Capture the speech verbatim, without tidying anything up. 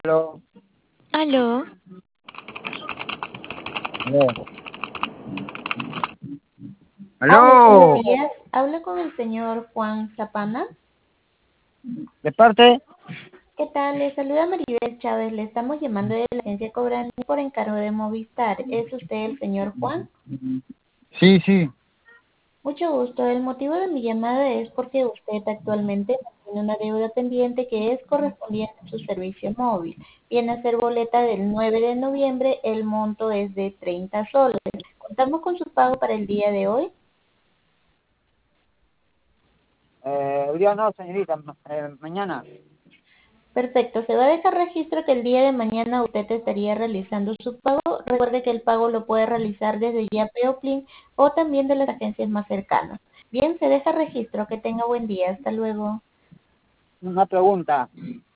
Aló, Aló, aló, Aló, buenos aló, días. Hablo con el señor Juan Zapana. de parte, ¿Qué tal? Le saluda Maribel Chávez. Le estamos llamando de la agencia Cobrani por encargo de Movistar. ¿Es usted el señor Juan? sí, sí, Mucho gusto. El motivo de mi llamada es porque usted actualmente tiene una deuda pendiente que es correspondiente a su servicio móvil. Viene a ser boleta del nueve de noviembre. El monto es de treinta soles. Contamos con su pago para el día de hoy. eh, hoy día no, señorita, ma- eh, mañana. Perfecto, se va a dejar registro que el día de mañana usted estaría realizando su pago. Recuerde que el pago lo puede realizar desde Yape o Plin o también de las agencias más cercanas. Bien, se deja registro. Que tenga buen día. Hasta luego. Una pregunta,